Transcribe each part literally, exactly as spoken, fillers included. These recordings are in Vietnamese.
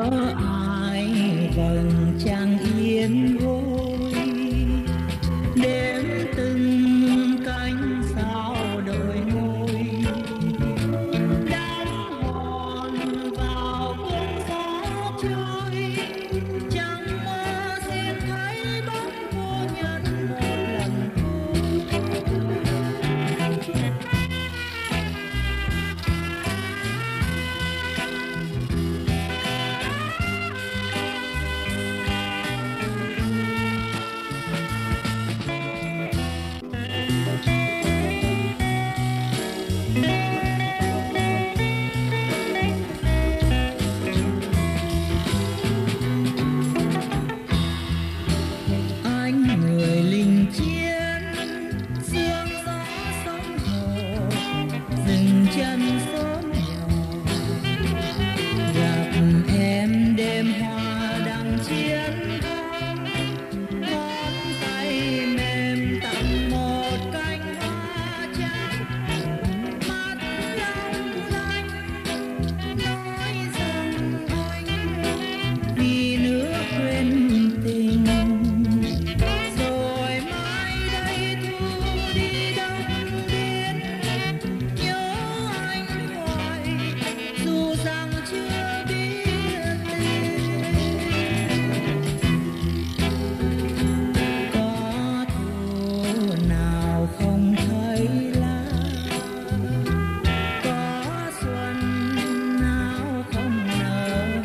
ai vầng trăng yên vui, đêm từng cánh sao đổi ngôi, đang hòn vào cơn gió trôi, chẳng mơ xin thấy bóng cô nhân một lần thôi. Chân sớm gặp em đêm hoa đăng chiến thắng, ngón tay mềm tặng một cánh hoa trắng, mắt long lanh nói rằng anh vì nước quên tình. Rồi mai đây thu đi đông đến, dù rằng chưa biết tên, có thu nào không thấy lá, có xuân nào không nở,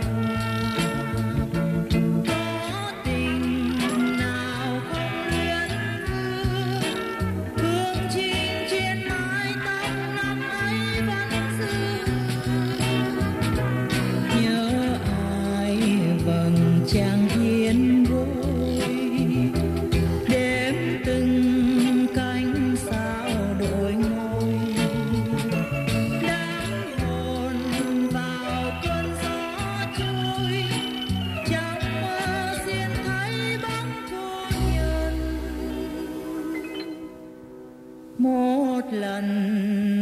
có tình nào không luyến hương, hương chinh trên mái tóc năm ấy vẫn giữ. Nhớ ai vầng trăng yên vui, đêm từng cánh sao đổi ngôi, đang hồn vào cơn gió trôi, trong mơ xin thấy bóng cô nhân một lần